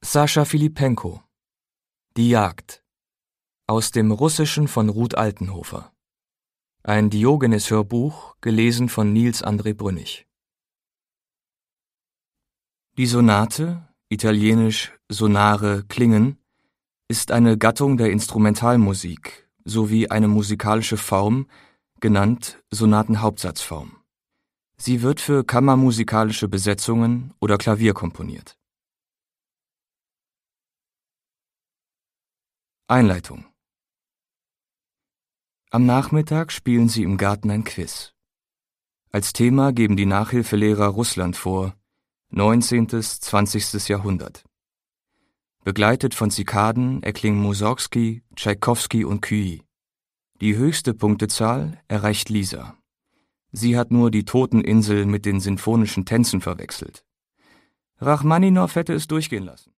Sascha Filipenko. Die Jagd. Aus dem Russischen von Ruth Altenhofer. Ein Diogenes-Hörbuch, gelesen von Niels André Brünig. Die Sonate, italienisch sonare klingen, ist eine Gattung der Instrumentalmusik sowie eine musikalische Form, genannt Sonatenhauptsatzform. Sie wird für kammermusikalische Besetzungen oder Klavier komponiert. Einleitung. Am Nachmittag spielen sie im Garten ein Quiz. Als Thema geben die Nachhilfelehrer Russland vor, 19. / 20. Jahrhundert. Begleitet von Zikaden erklingen Mussorgsky, Tschaikowski und Cuy. Die höchste Punktezahl erreicht Lisa. Sie hat nur die Toteninsel mit den sinfonischen Tänzen verwechselt. Rachmaninow hätte es durchgehen lassen.